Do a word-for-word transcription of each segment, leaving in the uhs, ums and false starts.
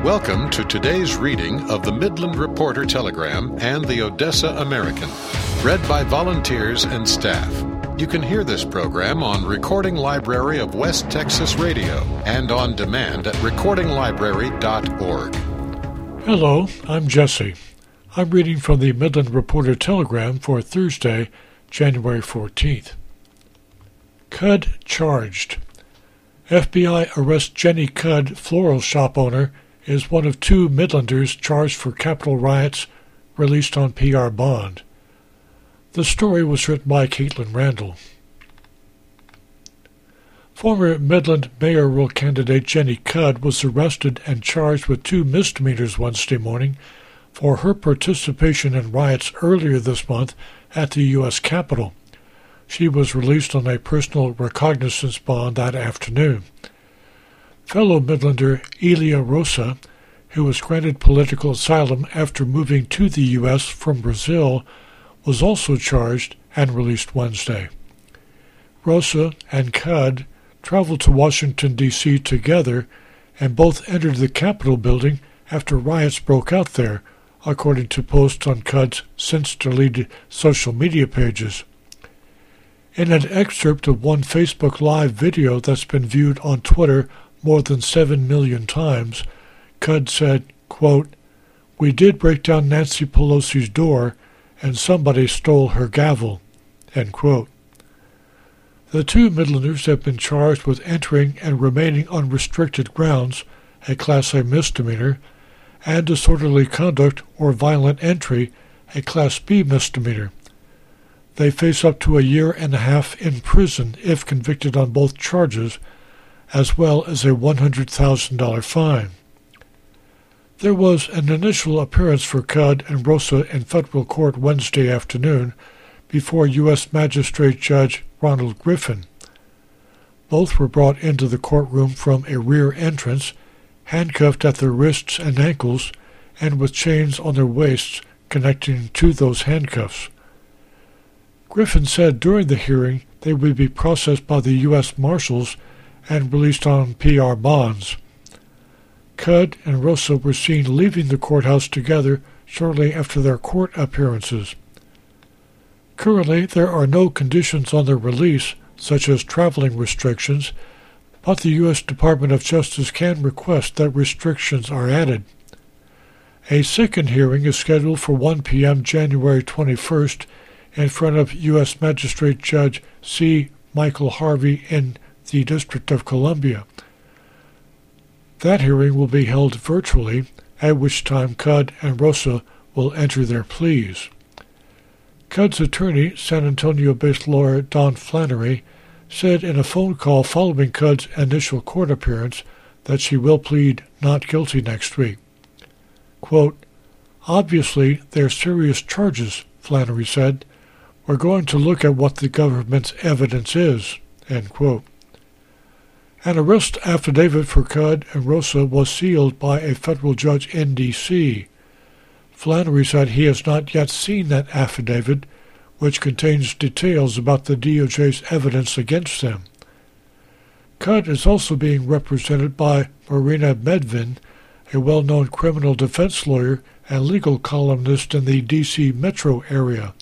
Welcome to today's reading of the Midland Reporter Telegram and the Odessa American, read by volunteers and staff. You can hear this program on Recording Library of West Texas Radio and on demand at recording library dot org. Hello, I'm Jesse. I'm reading from the Midland Reporter Telegram for Thursday, January fourteenth. Cudd charged. F B I arrests Jenny Cudd, floral shop owner, is one of two Midlanders charged for Capitol riots, released on P R bond. The story was written by Caitlin Randall. Former Midland mayoral candidate Jenny Cudd was arrested and charged with two misdemeanors Wednesday morning for her participation in riots earlier this month at the U S Capitol. She was released on a personal recognizance bond that afternoon. Fellow Midlander Elia Rosa, who was granted political asylum after moving to the U S from Brazil, was also charged and released Wednesday. Rosa and Cudd traveled to Washington, D C together and both entered the Capitol building after riots broke out there, according to posts on Cudd's since-deleted social media pages. In an excerpt of one Facebook Live video that's been viewed on Twitter more than seven million times, Cudd said, quote, "We did break down Nancy Pelosi's door, and somebody stole her gavel," end quote. The two Midlanders have been charged with entering and remaining on restricted grounds, a Class A misdemeanor, and disorderly conduct or violent entry, a Class B misdemeanor. They face up to a year and a half in prison if convicted on both charges, as well as a one hundred thousand dollars fine. There was an initial appearance for Cudd and Rosa in federal court Wednesday afternoon before U S Magistrate Judge Ronald Griffin. Both were brought into the courtroom from a rear entrance, handcuffed at their wrists and ankles, and with chains on their waists connecting to those handcuffs. Griffin said during the hearing they would be processed by the U S Marshals and released on P R bonds. Cudd and Rosa were seen leaving the courthouse together shortly after their court appearances. Currently, there are no conditions on their release, such as traveling restrictions, but the U S Department of Justice can request that restrictions are added. A second hearing is scheduled for one p.m. January twenty-first in front of U S Magistrate Judge C. Michael Harvey in the District of Columbia. That hearing will be held virtually, at which time Cudd and Rosa will enter their pleas. Cudd's attorney, San Antonio-based lawyer Don Flannery, said in a phone call following Cudd's initial court appearance that she will plead not guilty next week. Quote, "Obviously, they're serious charges," Flannery said. "We're going to look at what the government's evidence is," end quote. An arrest affidavit for Cudd and Rosa was sealed by a federal judge in D C Flannery said he has not yet seen that affidavit, which contains details about the D O J's evidence against them. Cudd is also being represented by Marina Medvin, a well-known criminal defense lawyer and legal columnist in the D C metro area.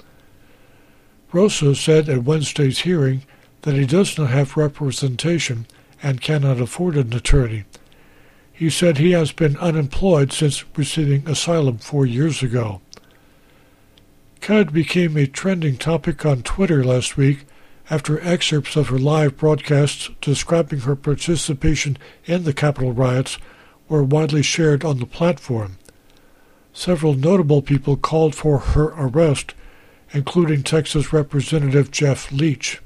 Rosa said at Wednesday's hearing that he does not have representation and cannot afford an attorney. He said he has been unemployed since receiving asylum four years ago. Cudd became a trending topic on Twitter last week after excerpts of her live broadcasts describing her participation in the Capitol riots were widely shared on the platform. Several notable people called for her arrest, including Texas Representative Jeff Leach.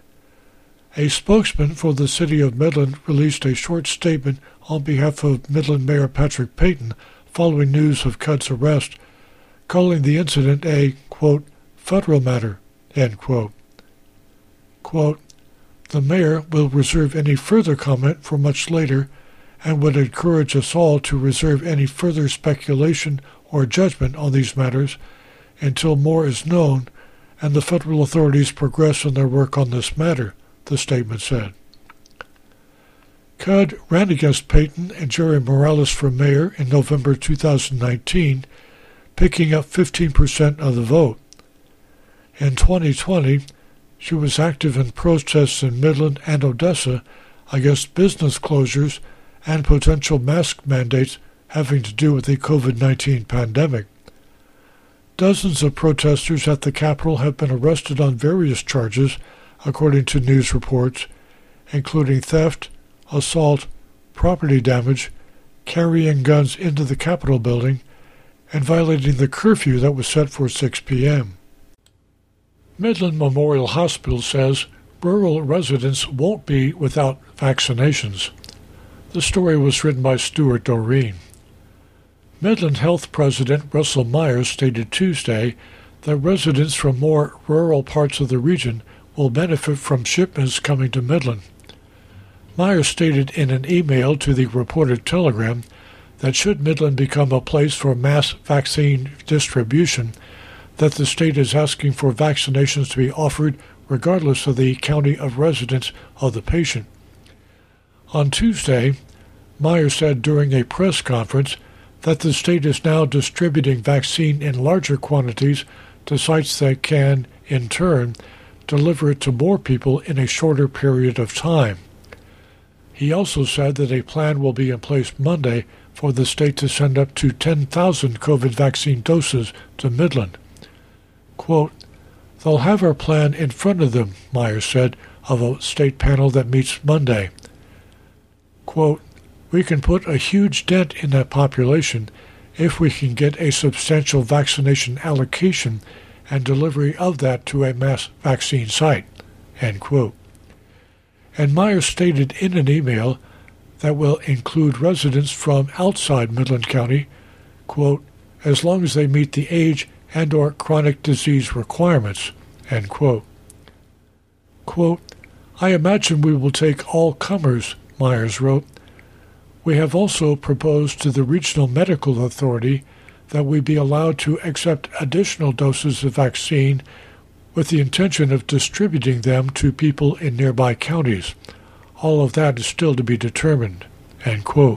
A spokesman for the city of Midland released a short statement on behalf of Midland Mayor Patrick Payton following news of Cudd's arrest, calling the incident a, quote, federal matter, end quote. Quote, "The mayor will reserve any further comment for much later and would encourage us all to reserve any further speculation or judgment on these matters until more is known and the federal authorities progress in their work on this matter," the statement said. Cudd ran against Payton and Jerry Morales for mayor in November two thousand nineteen, picking up fifteen percent of the vote. In twenty twenty, she was active in protests in Midland and Odessa against business closures and potential mask mandates having to do with the COVID nineteen pandemic. Dozens of protesters at the Capitol have been arrested on various charges, according to news reports, including theft, assault, property damage, carrying guns into the Capitol building, and violating the curfew that was set for six p.m. Midland Memorial Hospital says rural residents won't be without vaccinations. The story was written by Stuart Doreen. Midland Health President Russell Myers stated Tuesday that residents from more rural parts of the region will benefit from shipments coming to Midland. Myers stated in an email to the Reporter-Telegram that should Midland become a place for mass vaccine distribution, that the state is asking for vaccinations to be offered regardless of the county of residence of the patient. On Tuesday, Myers said during a press conference that the state is now distributing vaccine in larger quantities to sites that can, in turn, deliver it to more people in a shorter period of time. He also said that a plan will be in place Monday for the state to send up to ten thousand COVID vaccine doses to Midland. Quote, "They'll have our plan in front of them," Myers said of a state panel that meets Monday. Quote, "We can put a huge dent in that population if we can get a substantial vaccination allocation and delivery of that to a mass vaccine site," end quote. And Myers stated in an email that will include residents from outside Midland County, quote, "as long as they meet the age and or chronic disease requirements," end quote. Quote, "I imagine we will take all comers," Myers wrote. "We have also proposed to the Regional Medical Authority that we be allowed to accept additional doses of vaccine with the intention of distributing them to people in nearby counties. All of that is still to be determined," end quote.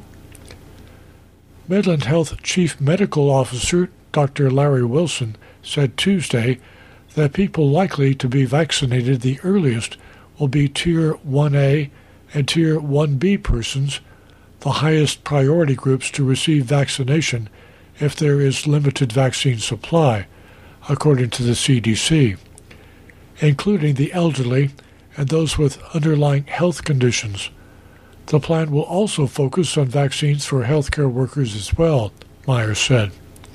Midland Health Chief Medical Officer Doctor Larry Wilson said Tuesday that people likely to be vaccinated the earliest will be Tier one A and Tier one B persons, the highest priority groups to receive vaccination if there is limited vaccine supply, according to the C D C, including the elderly and those with underlying health conditions. The plan will also focus on vaccines for healthcare workers as well, Myers said.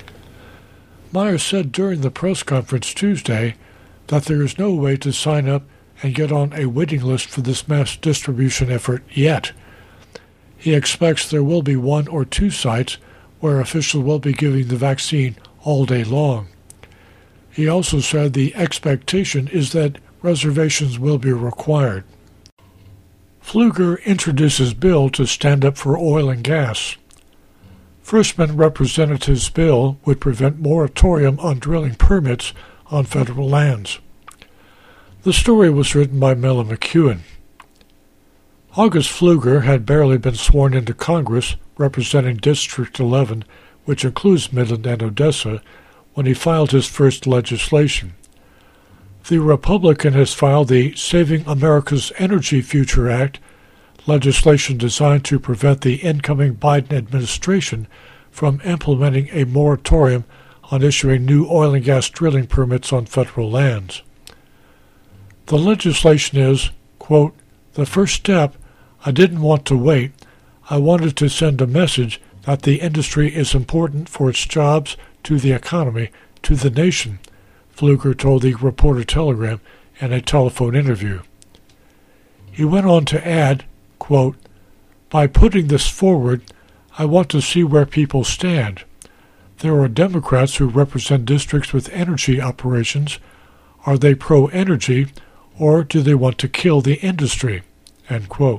Myers said during the press conference Tuesday that there is no way to sign up and get on a waiting list for this mass distribution effort yet. He expects there will be one or two sites where officials will be giving the vaccine all day long. He also said the expectation is that reservations will be required. Pfluger introduces bill to stand up for oil and gas. Frishman Representative's bill would prevent moratorium on drilling permits on federal lands. The story was written by Mela McEwen. August Pfluger had barely been sworn into Congress representing District eleven, which includes Midland and Odessa, when he filed his first legislation. The Republican has filed the Saving America's Energy Future Act, legislation designed to prevent the incoming Biden administration from implementing a moratorium on issuing new oil and gas drilling permits on federal lands. The legislation is, quote, "the first step. I didn't want to wait. I wanted to send a message that the industry is important for its jobs, to the economy, to the nation," Pfluger told the Reporter-Telegram in a telephone interview. He went on to add, quote, "By putting this forward, I want to see where people stand. There are Democrats who represent districts with energy operations. Are they pro-energy, or do they want to kill the industry?" End quote.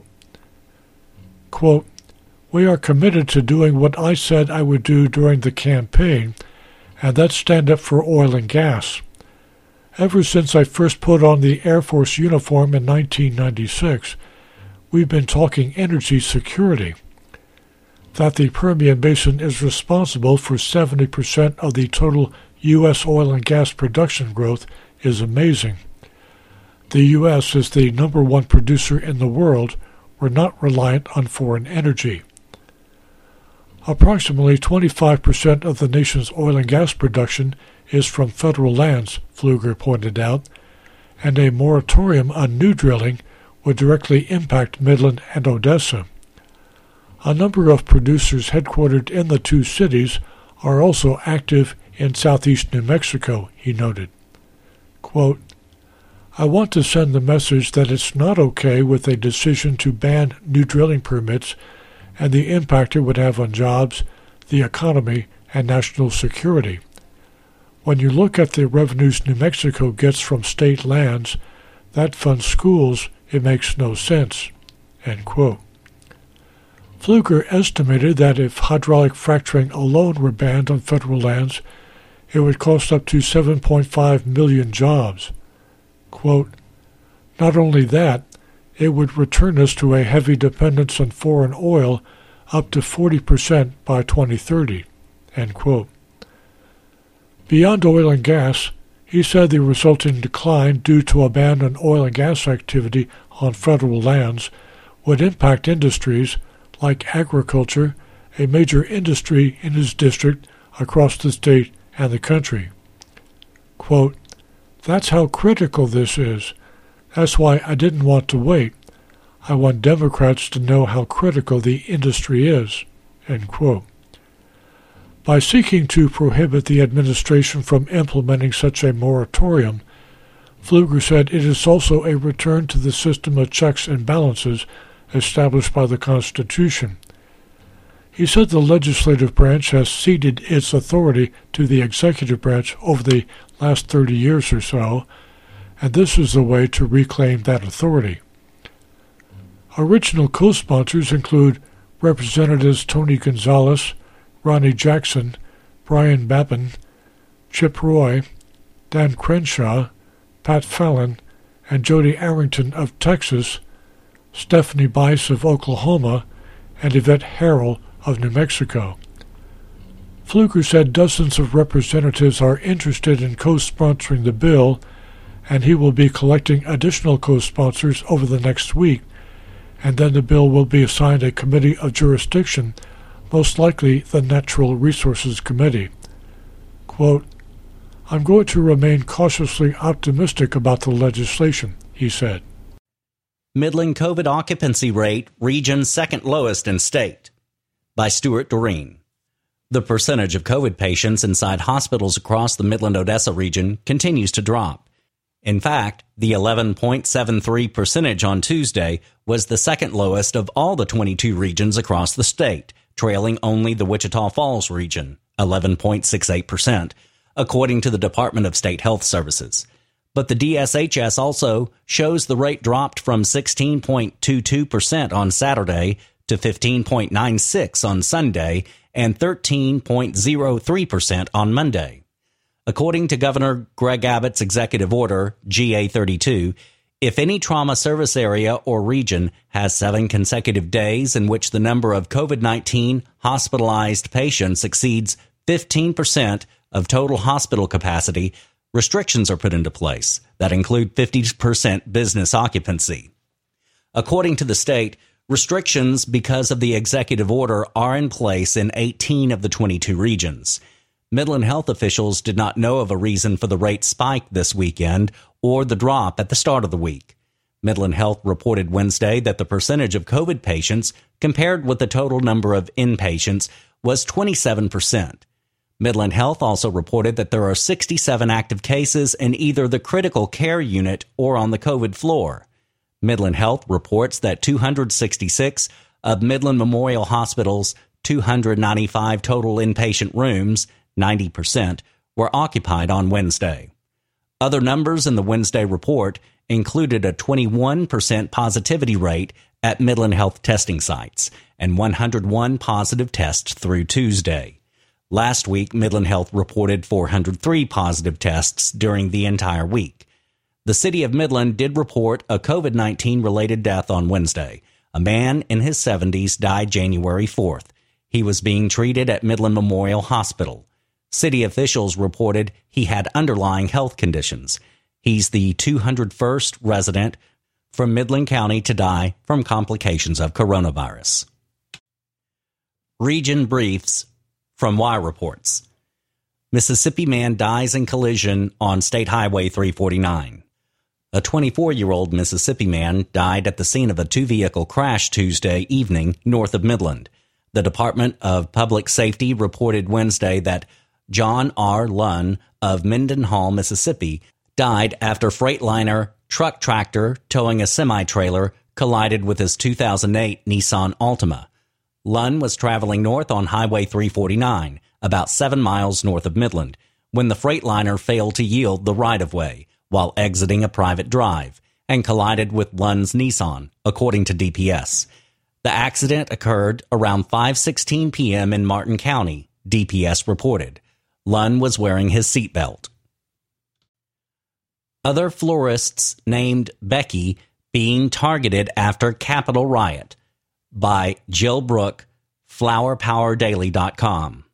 Quote, "We are committed to doing what I said I would do during the campaign, and that's stand up for oil and gas. Ever since I first put on the Air Force uniform in nineteen ninety-six, we've been talking energy security. That the Permian Basin is responsible for seventy percent of the total U S oil and gas production growth is amazing. The U S is the number one producer in the world. We're not reliant on foreign energy. Approximately twenty-five percent of the nation's oil and gas production is from federal lands, Pfluger pointed out, and a moratorium on new drilling would directly impact Midland and Odessa. A number of producers headquartered in the two cities are also active in southeast New Mexico, he noted. Quote, I want to send the message that it's not okay with a decision to ban new drilling permits and the impact it would have on jobs, the economy, and national security. When you look at the revenues New Mexico gets from state lands that fund schools, it makes no sense. End quote. Pfluger estimated that if hydraulic fracturing alone were banned on federal lands, it would cost up to seven point five million jobs. Quote, not only that, it would return us to a heavy dependence on foreign oil up to forty percent by twenty thirty. End quote. Beyond oil and gas, he said the resulting decline due to a ban on oil and gas activity on federal lands would impact industries like agriculture, a major industry in his district across the state and the country. Quote, that's how critical this is. That's why I didn't want to wait. I want Democrats to know how critical the industry is. End quote. By seeking to prohibit the administration from implementing such a moratorium, Pfluger said it is also a return to the system of checks and balances established by the Constitution. He said the legislative branch has ceded its authority to the executive branch over the last thirty years or so, and this is the way to reclaim that authority. Original co-sponsors include Representatives Tony Gonzalez, Ronnie Jackson, Brian Babin, Chip Roy, Dan Crenshaw, Pat Fallon, and Jody Arrington of Texas, Stephanie Bice of Oklahoma, and Yvette Harrell of New Mexico. Pfluger said dozens of representatives are interested in co-sponsoring the bill, and he will be collecting additional co-sponsors over the next week, and then the bill will be assigned a committee of jurisdiction, most likely the Natural Resources Committee. Quote, I'm going to remain cautiously optimistic about the legislation, he said. Midland COVID occupancy rate, region second lowest in state. By Stuart Doreen. The percentage of COVID patients inside hospitals across the Midland-Odessa region continues to drop. In fact, the eleven point seven three percentage on Tuesday was the second lowest of all the twenty-two regions across the state, trailing only the Wichita Falls region, eleven point six eight percent, according to the Department of State Health Services. But the D S H S also shows the rate dropped from sixteen point two two percent on Saturday to fifteen point nine six on Sunday and thirteen point zero three percent on Monday. According to Governor Greg Abbott's executive order, G A thirty-two, if any trauma service area or region has seven consecutive days in which the number of COVID nineteen hospitalized patients exceeds fifteen percent of total hospital capacity, restrictions are put into place that include fifty percent business occupancy. According to the state, restrictions because of the executive order are in place in eighteen of the twenty-two regions. Midland health officials did not know of a reason for the rate spike this weekend or the drop at the start of the week. Midland Health reported Wednesday that the percentage of COVID patients compared with the total number of inpatients was twenty-seven percent. Midland Health also reported that there are sixty-seven active cases in either the critical care unit or on the COVID floor. Midland Health reports that two hundred sixty-six of Midland Memorial Hospital's two hundred ninety-five total inpatient rooms, ninety percent, were occupied on Wednesday. Other numbers in the Wednesday report included a twenty-one percent positivity rate at Midland Health testing sites and one hundred one positive tests through Tuesday. Last week, Midland Health reported four hundred three positive tests during the entire week. The city of Midland did report a COVID nineteen related death on Wednesday. A man in his seventies died January fourth. He was being treated at Midland Memorial Hospital. City officials reported he had underlying health conditions. He's the two hundred first resident from Midland County to die from complications of coronavirus. Region briefs from Wire Reports. Mississippi man dies in collision on State Highway three forty-nine. A twenty-four-year-old Mississippi man died at the scene of a two-vehicle crash Tuesday evening north of Midland. The Department of Public Safety reported Wednesday that John R. Lunn of Mendenhall, Mississippi, died after Freightliner truck tractor towing a semi-trailer collided with his two thousand eight Nissan Altima. Lunn was traveling north on Highway three forty-nine, about seven miles north of Midland, when the Freightliner failed to yield the right-of-way while exiting a private drive and collided with Lunn's Nissan, according to D P S. The accident occurred around five sixteen p.m. in Martin County, D P S reported. Lunn was wearing his seatbelt. Other florists named Becky being targeted after Capitol riot, by Jill Brook, flower power daily dot com.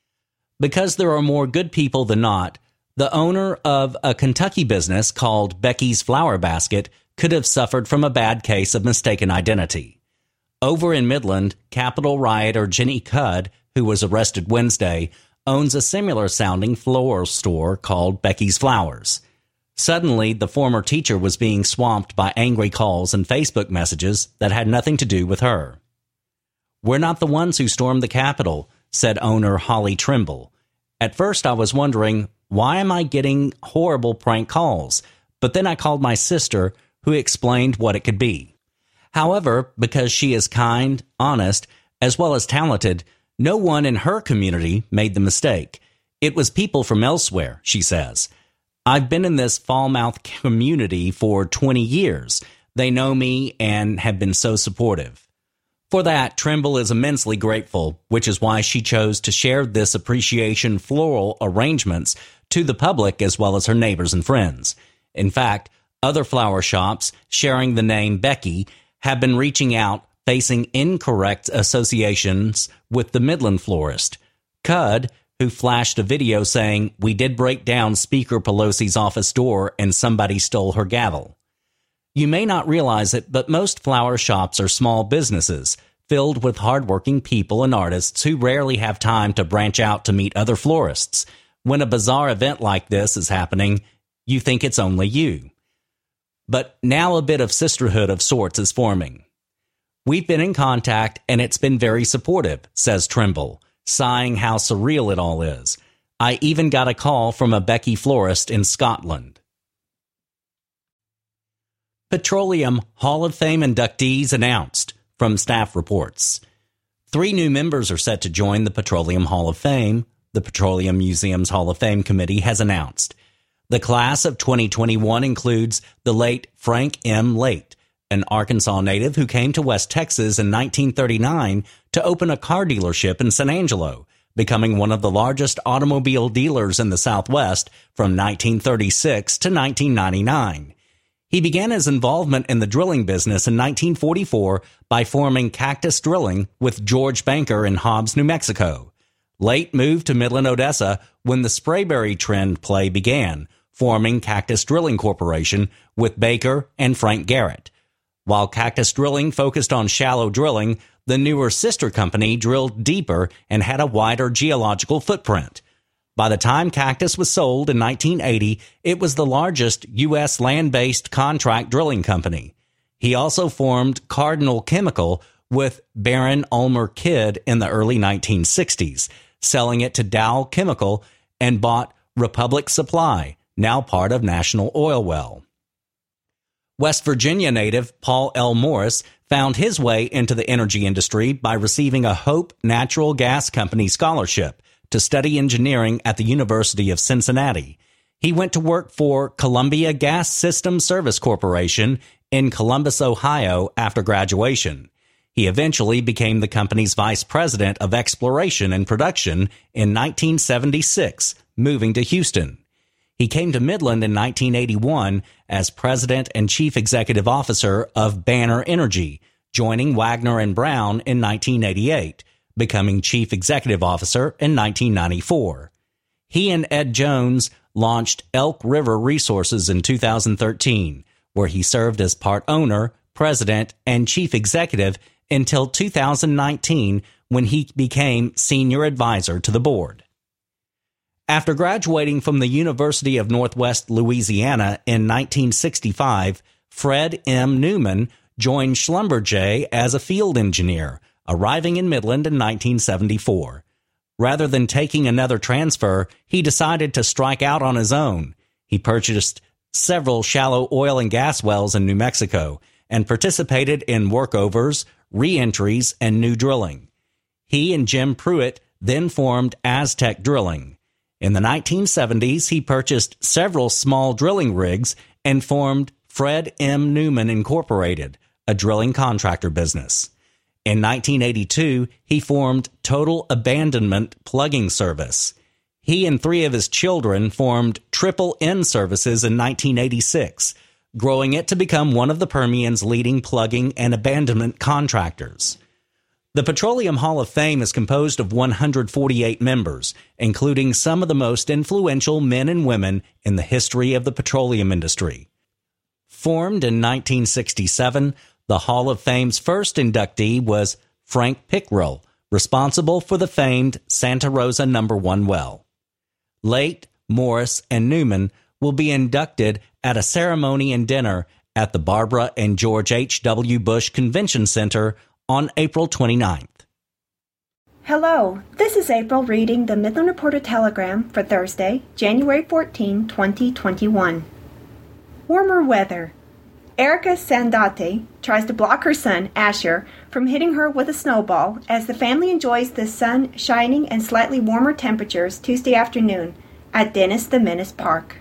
Because there are more good people than not, the owner of a Kentucky business called Becky's Flower Basket could have suffered from a bad case of mistaken identity. Over in Midland, Capitol rioter Jenny Cudd, who was arrested Wednesday, owns a similar-sounding floral store called Becky's Flowers. Suddenly, the former teacher was being swamped by angry calls and Facebook messages that had nothing to do with her. "We're not the ones who stormed the Capitol," said owner Holly Trimble. "At first I was wondering, why am I getting horrible prank calls? But then I called my sister, who explained what it could be." However, because she is kind, honest, as well as talented, no one in her community made the mistake. It was people from elsewhere, she says. "I've been in this Falmouth community for twenty years. They know me and have been so supportive." For that, Trimble is immensely grateful, which is why she chose to share this appreciation floral arrangements to the public as well as her neighbors and friends. In fact, other flower shops sharing the name Becky have been reaching out, facing incorrect associations with the Midland florist. Cudd, who flashed a video saying, "We did break down Speaker Pelosi's office door and somebody stole her gavel." You may not realize it, but most flower shops are small businesses filled with hardworking people and artists who rarely have time to branch out to meet other florists. When a bizarre event like this is happening, you think it's only you. But now a bit of sisterhood of sorts is forming. "We've been in contact and it's been very supportive," says Trimble, sighing how surreal it all is. "I even got a call from a Becky florist in Scotland." Petroleum Hall of Fame inductees announced, from staff reports. Three new members are set to join the Petroleum Hall of Fame, the Petroleum Museum's Hall of Fame committee has announced. The class of twenty twenty-one includes the late Frank M. Late, an Arkansas native who came to West Texas in nineteen thirty-nine to open a car dealership in San Angelo, becoming one of the largest automobile dealers in the Southwest from nineteen thirty-six to nineteen ninety-nine. He began his involvement in the drilling business in nineteen forty-four by forming Cactus Drilling with George Banker in Hobbs, New Mexico. Late moved to Midland, Odessa when the Sprayberry trend play began, forming Cactus Drilling Corporation with Baker and Frank Garrett. While Cactus Drilling focused on shallow drilling, the newer sister company drilled deeper and had a wider geological footprint. By the time Cactus was sold in nineteen eighty, it was the largest U S land-based contract drilling company. He also formed Cardinal Chemical with Baron Ulmer Kidd in the early nineteen sixties, selling it to Dow Chemical, and bought Republic Supply, now part of National Oilwell. West Virginia native Paul L. Morris found his way into the energy industry by receiving a Hope Natural Gas Company scholarship to study engineering at the University of Cincinnati. He went to work for Columbia Gas System Service Corporation in Columbus, Ohio after graduation. He eventually became the company's vice president of exploration and production in nineteen seventy-six, moving to Houston. He came to Midland in nineteen eighty-one as president and chief executive officer of Banner Energy, joining Wagner and Brown in nineteen eighty-eight, becoming chief executive officer in nineteen ninety-four. He and Ed Jones launched Elk River Resources in two thousand thirteen, where he served as part owner, president, and chief executive until two thousand nineteen, when he became senior advisor to the board. After graduating from the University of Northwest Louisiana in nineteen sixty-five, Fred M. Newman joined Schlumberger as a field engineer, arriving in Midland in nineteen seventy-four. Rather than taking another transfer, he decided to strike out on his own. He purchased several shallow oil and gas wells in New Mexico and participated in workovers, re-entries, and new drilling. He and Jim Pruitt then formed Aztec Drilling. In the nineteen seventies, he purchased several small drilling rigs and formed Fred M. Newman Incorporated, a drilling contractor business. In nineteen eighty-two, he formed Total Abandonment Plugging Service. He and three of his children formed Triple N Services in nineteen eighty-six, growing it to become one of the Permian's leading plugging and abandonment contractors. The Petroleum Hall of Fame is composed of one hundred forty-eight members, including some of the most influential men and women in the history of the petroleum industry. Formed in nineteen sixty-seven, the Hall of Fame's first inductee was Frank Pickrell, responsible for the famed Santa Rosa number one well. Late, Morris, and Newman will be inducted at a ceremony and dinner at the Barbara and George H W. Bush Convention Center on April twenty-ninth. Hello, this is April reading the Midland Reporter Telegram for Thursday, January fourteenth, twenty twenty-one. Warmer weather. Erica Sandate tries to block her son, Asher, from hitting her with a snowball as the family enjoys the sun shining and slightly warmer temperatures Tuesday afternoon at Dennis the Menace Park.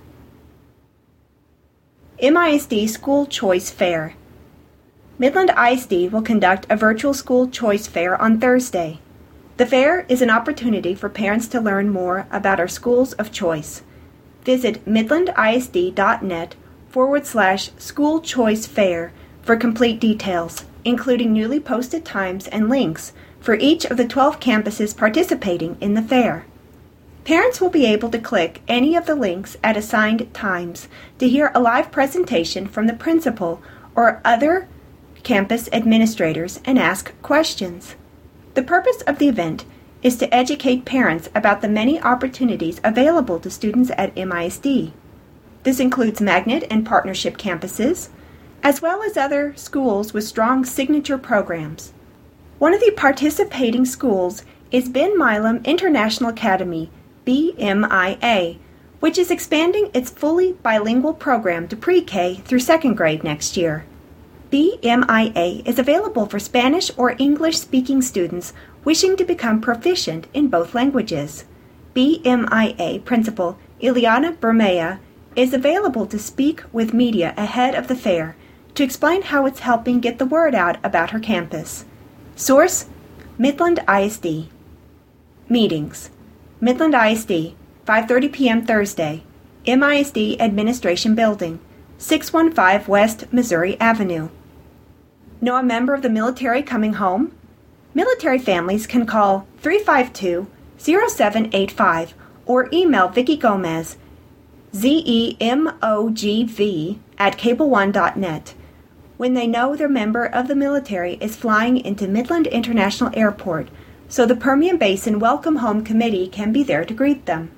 M I S D School Choice Fair. Midland I S D will conduct a virtual school choice fair on Thursday. The fair is an opportunity for parents to learn more about our schools of choice. Visit midlandisd.net forward slash school choice fair for complete details, including newly posted times and links for each of the twelve campuses participating in the fair. Parents will be able to click any of the links at assigned times to hear a live presentation from the principal or other campus administrators and ask questions. The purpose of the event is to educate parents about the many opportunities available to students at M I S D. This includes magnet and partnership campuses, as well as other schools with strong signature programs. One of the participating schools is Ben Milam International Academy, B M I A, which is expanding its fully bilingual program to pre-K through second grade next year. B M I A is available for Spanish or English-speaking students wishing to become proficient in both languages. B M I A Principal Ileana Bermea is available to speak with media ahead of the fair to explain how it's helping get the word out about her campus. Source: Midland I S D. Meetings: Midland I S D, five thirty p.m. Thursday, M I S D Administration Building, six one five West Missouri Avenue. Know a member of the military coming home? Military families can call three five two, zero seven eight five or email Vicki Gomez, Z E M O G V, at cable one dot net. When they know their member of the military is flying into Midland International Airport, so the Permian Basin Welcome Home Committee can be there to greet them.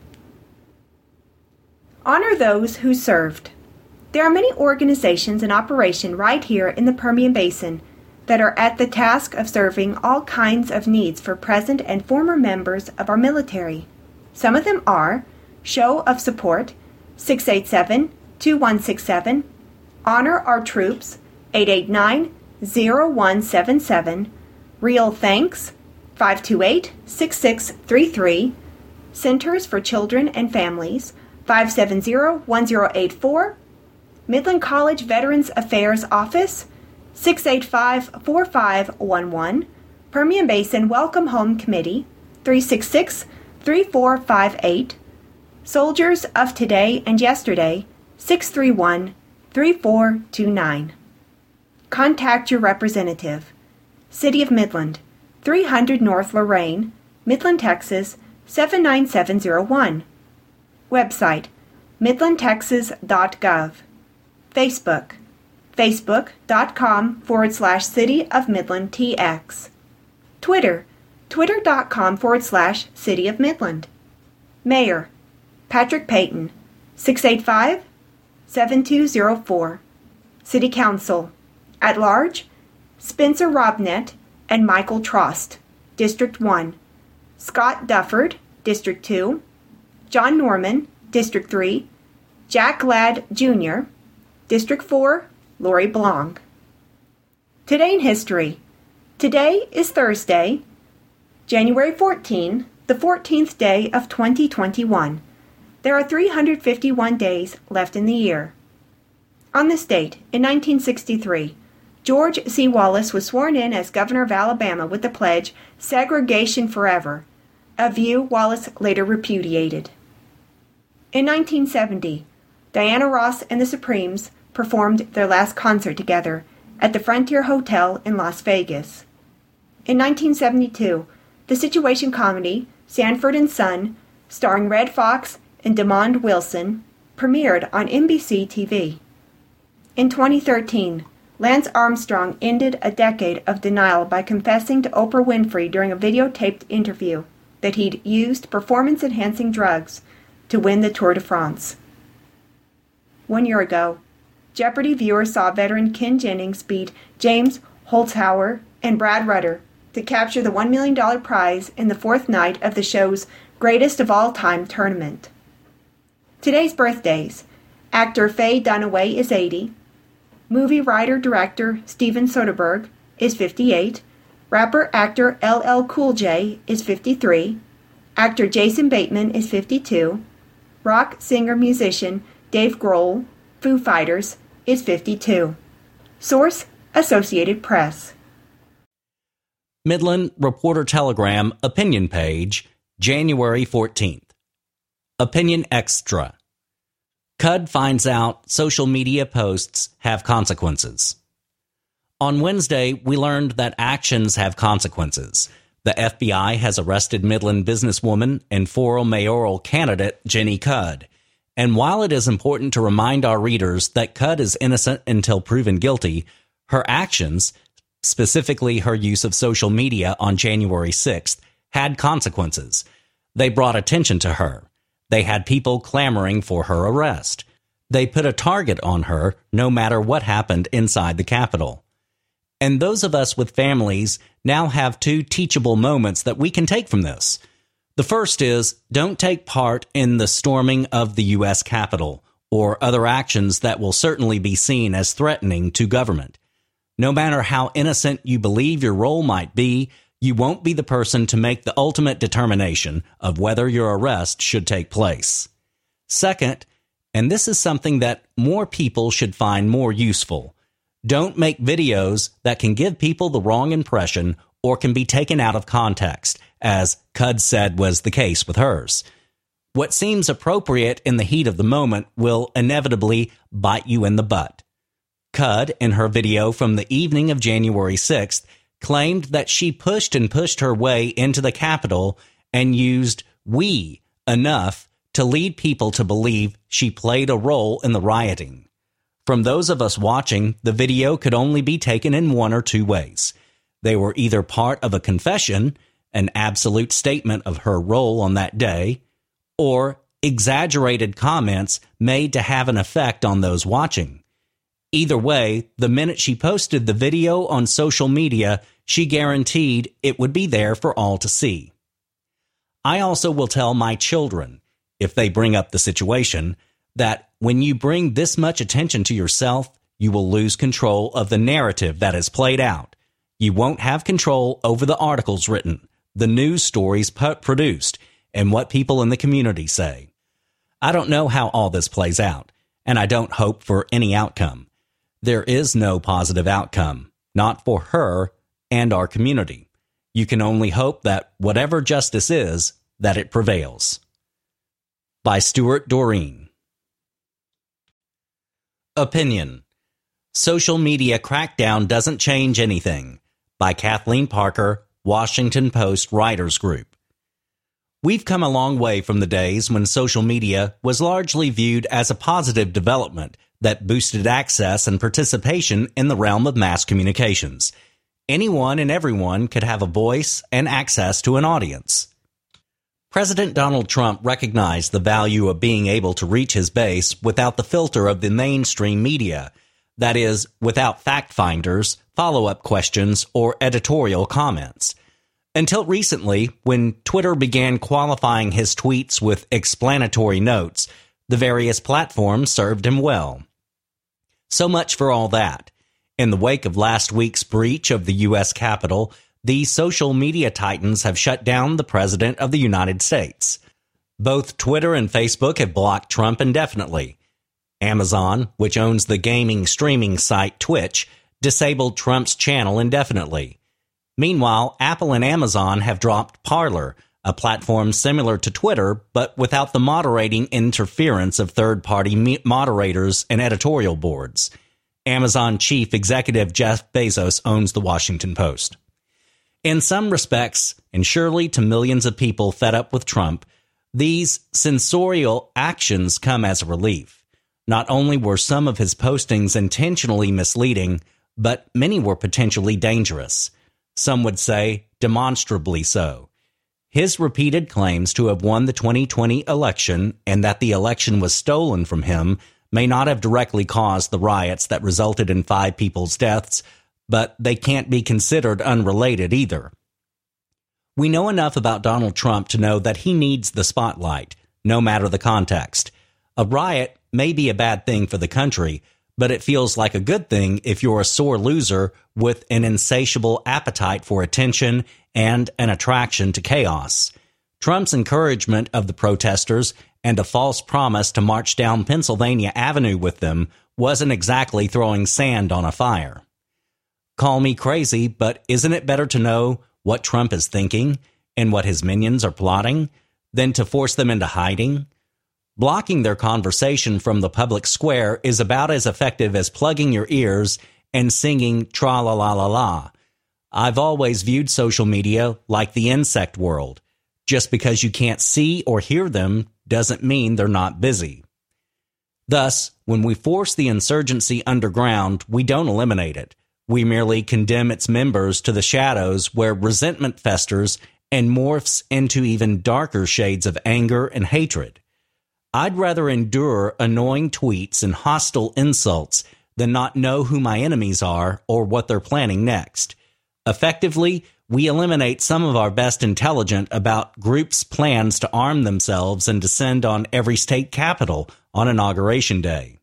Honor those who served. There are many organizations in operation right here in the Permian Basin that are at the task of serving all kinds of needs for present and former members of our military. Some of them are Show of Support, six eight seven, two one six seven, Honor Our Troops, eight eight nine, zero one seven seven, Real Thanks, five two eight, six six three three, Centers for Children and Families, five seven zero, one zero eight four, Midland College Veterans Affairs Office, six eight five, four five one one, Permian Basin Welcome Home Committee, three six six, three four five eight, Soldiers of Today and Yesterday, six three one, three four two nine. Contact your representative. City of Midland, three hundred North Lorraine, Midland, Texas, seven nine seven zero one. Website, midland texas dot gov. Facebook, facebook.com forward slash City of Midland TX. Twitter, twitter.com forward slash City of Midland. Mayor, Patrick Payton, six eight five, seven two zero four. City Council, at large, Spencer Robnett and Michael Trost, District one. Scott Dufford, District two. John Norman, District three. Jack Ladd, Junior, District four, Lori Blanc. Today in history. Today is Thursday, January fourteenth, the fourteenth day of twenty twenty-one. There are three hundred fifty-one days left in the year. On this date, in nineteen sixty-three, George C. Wallace was sworn in as governor of Alabama with the pledge, "Segregation Forever," a view Wallace later repudiated. In nineteen seventy, Diana Ross and the Supremes performed their last concert together at the Frontier Hotel in Las Vegas. In nineteen seventy-two, the situation comedy Sanford and Son, starring Red Fox and Demond Wilson, premiered on N B C T V. In twenty thirteen, Lance Armstrong ended a decade of denial by confessing to Oprah Winfrey during a videotaped interview that he'd used performance-enhancing drugs to win the Tour de France. One year ago, Jeopardy! Viewers saw veteran Ken Jennings beat James Holzhauer and Brad Rutter to capture the one million dollars prize in the fourth night of the show's greatest of all time tournament. Today's birthdays: actor Faye Dunaway is eighty, movie writer-director Steven Soderbergh is fifty-eight, rapper-actor L L Cool J is fifty-three, actor Jason Bateman is fifty-two, rock singer-musician Dave Grohl, Foo Fighters, is fifty-two. Source: Associated Press. Midland Reporter-Telegram opinion page, January fourteenth. Opinion Extra. C U D finds out social media posts have consequences. On Wednesday, we learned that actions have consequences. The F B I has arrested Midland businesswoman and former mayoral candidate Jenny Cudd. And while it is important to remind our readers that Cudd is innocent until proven guilty, her actions, specifically her use of social media on January sixth, had consequences. They brought attention to her. They had people clamoring for her arrest. They put a target on her no matter what happened inside the Capitol. And those of us with families now have two teachable moments that we can take from this. The first is, don't take part in the storming of the U S Capitol or other actions that will certainly be seen as threatening to government. No matter how innocent you believe your role might be, you won't be the person to make the ultimate determination of whether your arrest should take place. Second, and this is something that more people should find more useful, don't make videos that can give people the wrong impression or can be taken out of context, as C U D said was the case with hers. What seems appropriate in the heat of the moment will inevitably bite you in the butt. C U D, in her video from the evening of January sixth, claimed that she pushed and pushed her way into the Capitol and used "we" enough to lead people to believe she played a role in the rioting. From those of us watching, the video could only be taken in one or two ways. They were either part of a confession, an absolute statement of her role on that day, or exaggerated comments made to have an effect on those watching. Either way, the minute she posted the video on social media, she guaranteed it would be there for all to see. I also will tell my children, if they bring up the situation, that when you bring this much attention to yourself, you will lose control of the narrative that is played out. You won't have control over the articles written, the news stories produced, and what people in the community say. I don't know how all this plays out, and I don't hope for any outcome. There is no positive outcome, not for her and our community. You can only hope that whatever justice is, that it prevails. By Stuart Doreen. Opinion. Social media crackdown doesn't change anything, by Kathleen Parker, Washington Post Writers Group. We've come a long way from the days when social media was largely viewed as a positive development that boosted access and participation in the realm of mass communications. Anyone and everyone could have a voice and access to an audience. President Donald Trump recognized the value of being able to reach his base without the filter of the mainstream media, that is, without fact-finders, follow-up questions, or editorial comments. Until recently, when Twitter began qualifying his tweets with explanatory notes, the various platforms served him well. So much for all that. In the wake of last week's breach of the U S Capitol, the social media titans have shut down the President of the United States. Both Twitter and Facebook have blocked Trump indefinitely. Amazon, which owns the gaming streaming site Twitch, disabled Trump's channel indefinitely. Meanwhile, Apple and Amazon have dropped Parler, a platform similar to Twitter, but without the moderating interference of third-party moderators and editorial boards. Amazon chief executive Jeff Bezos owns the Washington Post. In some respects, and surely to millions of people fed up with Trump, these censorial actions come as a relief. Not only were some of his postings intentionally misleading, but many were potentially dangerous. Some would say demonstrably so. His repeated claims to have won the twenty twenty election and that the election was stolen from him may not have directly caused the riots that resulted in five people's deaths, but they can't be considered unrelated either. We know enough about Donald Trump to know that he needs the spotlight, no matter the context. A riot may be a bad thing for the country, but it feels like a good thing if you're a sore loser with an insatiable appetite for attention and an attraction to chaos. Trump's encouragement of the protesters and a false promise to march down Pennsylvania Avenue with them wasn't exactly throwing sand on a fire. Call me crazy, but isn't it better to know what Trump is thinking and what his minions are plotting than to force them into hiding? Blocking their conversation from the public square is about as effective as plugging your ears and singing tra-la-la-la-la. I've always viewed social media like the insect world. Just because you can't see or hear them doesn't mean they're not busy. Thus, when we force the insurgency underground, we don't eliminate it. We merely condemn its members to the shadows where resentment festers and morphs into even darker shades of anger and hatred. I'd rather endure annoying tweets and hostile insults than not know who my enemies are or what they're planning next. Effectively, we eliminate some of our best intelligence about groups' plans to arm themselves and descend on every state capital on Inauguration Day.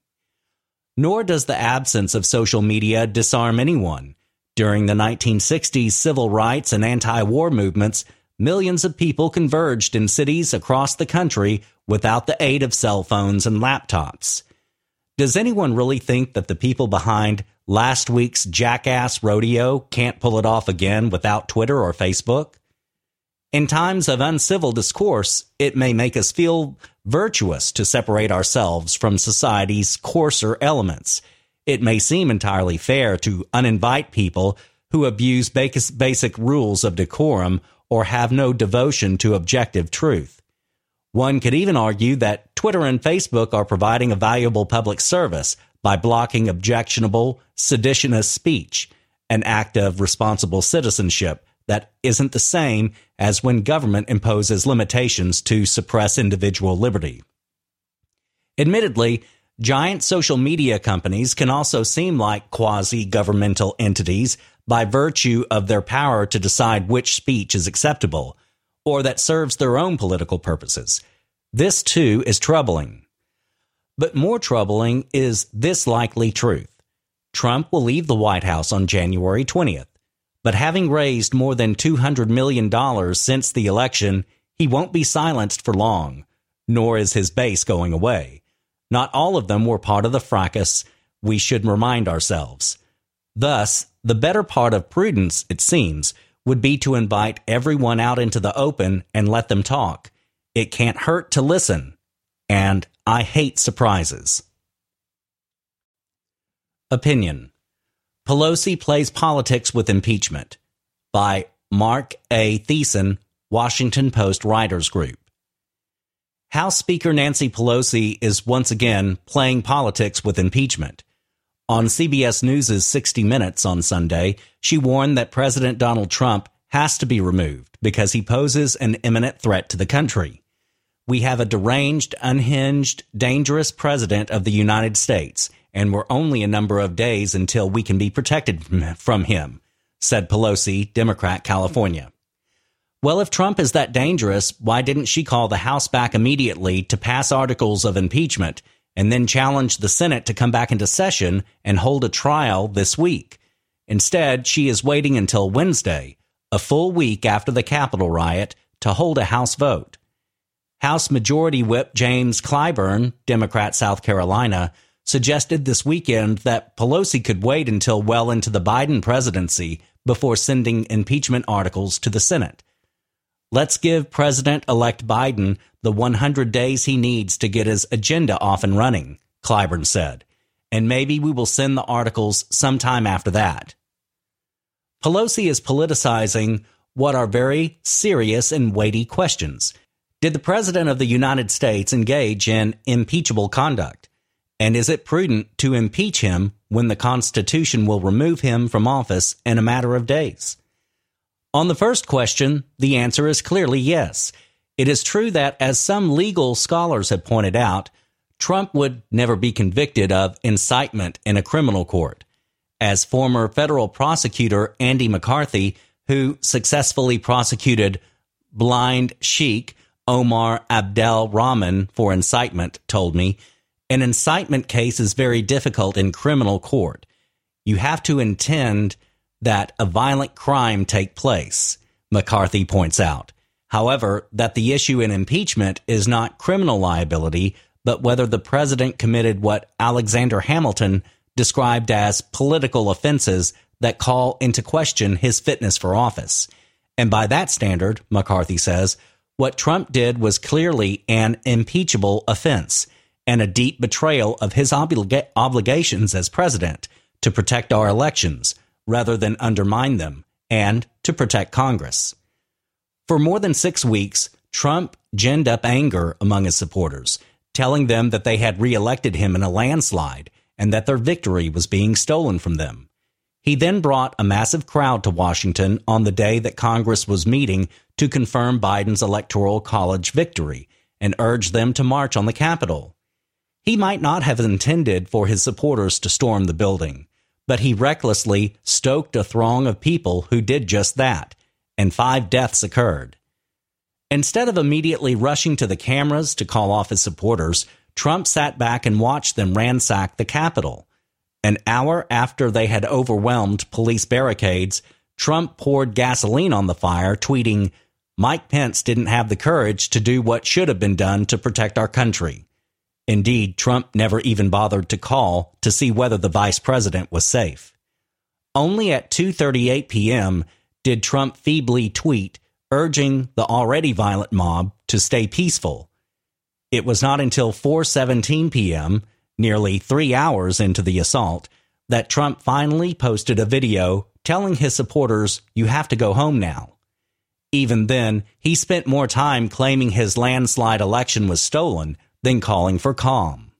Nor does the absence of social media disarm anyone. During the nineteen sixties civil rights and anti-war movements, millions of people converged in cities across the country without the aid of cell phones and laptops. Does anyone really think that the people behind last week's jackass rodeo can't pull it off again without Twitter or Facebook? In times of uncivil discourse, it may make us feel virtuous to separate ourselves from society's coarser elements. It may seem entirely fair to uninvite people who abuse basic rules of decorum or have no devotion to objective truth. One could even argue that Twitter and Facebook are providing a valuable public service by blocking objectionable, seditious speech, an act of responsible citizenship that isn't the same as when government imposes limitations to suppress individual liberty. Admittedly, giant social media companies can also seem like quasi-governmental entities by virtue of their power to decide which speech is acceptable, or that serves their own political purposes. This, too, is troubling. But more troubling is this likely truth. Trump will leave the White House on January twentieth. But having raised more than two hundred million dollars since the election, he won't be silenced for long, nor is his base going away. Not all of them were part of the fracas, we should remind ourselves. Thus, the better part of prudence, it seems, would be to invite everyone out into the open and let them talk. It can't hurt to listen. And I hate surprises. Opinion. Pelosi plays politics with impeachment. by Mark A. Thiessen, Washington Post Writers Group. House Speaker Nancy Pelosi is once again playing politics with impeachment. On C B S News' sixty minutes on Sunday, she warned that President Donald Trump has to be removed because he poses an imminent threat to the country. We have a deranged, unhinged, dangerous president of the United States, and we're only a number of days until we can be protected from him, said Pelosi, Democrat, California. Well, if Trump is that dangerous, why didn't she call the House back immediately to pass articles of impeachment and then challenge the Senate to come back into session and hold a trial this week? Instead, she is waiting until Wednesday, a full week after the Capitol riot, to hold a House vote. House Majority Whip James Clyburn, Democrat, South Carolina, suggested this weekend that Pelosi could wait until well into the Biden presidency before sending impeachment articles to the Senate. Let's give President-elect Biden the one hundred days he needs to get his agenda off and running, Clyburn said, and maybe we will send the articles sometime after that. Pelosi is politicizing what are very serious and weighty questions. Did the President of the United States engage in impeachable conduct? And is it prudent to impeach him when the Constitution will remove him from office in a matter of days? On the first question, the answer is clearly yes. It is true that, as some legal scholars have pointed out, Trump would never be convicted of incitement in a criminal court. As former federal prosecutor Andy McCarthy, who successfully prosecuted blind Sheikh Omar Abdel Rahman for incitement, told me, an incitement case is very difficult in criminal court. You have to intend that a violent crime take place, McCarthy points out. However, that the issue in impeachment is not criminal liability, but whether the president committed what Alexander Hamilton described as political offenses that call into question his fitness for office. And by that standard, McCarthy says, what Trump did was clearly an impeachable offense and a deep betrayal of his obliga- obligations as president to protect our elections, rather than undermine them, and to protect Congress. For more than six weeks, Trump ginned up anger among his supporters, telling them that they had reelected him in a landslide and that their victory was being stolen from them. He then brought a massive crowd to Washington on the day that Congress was meeting to confirm Biden's Electoral College victory and urged them to march on the Capitol. He might not have intended for his supporters to storm the building, but he recklessly stoked a throng of people who did just that, and five deaths occurred. Instead of immediately rushing to the cameras to call off his supporters, Trump sat back and watched them ransack the Capitol. An hour after they had overwhelmed police barricades, Trump poured gasoline on the fire, tweeting, "Mike Pence didn't have the courage to do what should have been done to protect our country." Indeed, Trump never even bothered to call to see whether the vice president was safe. Only at two thirty-eight p.m. did Trump feebly tweet, urging the already violent mob to stay peaceful. It was not until four seventeen p.m., nearly three hours into the assault, that Trump finally posted a video telling his supporters, "You have to go home now." Even then, he spent more time claiming his landslide election was stolen than calling for calm.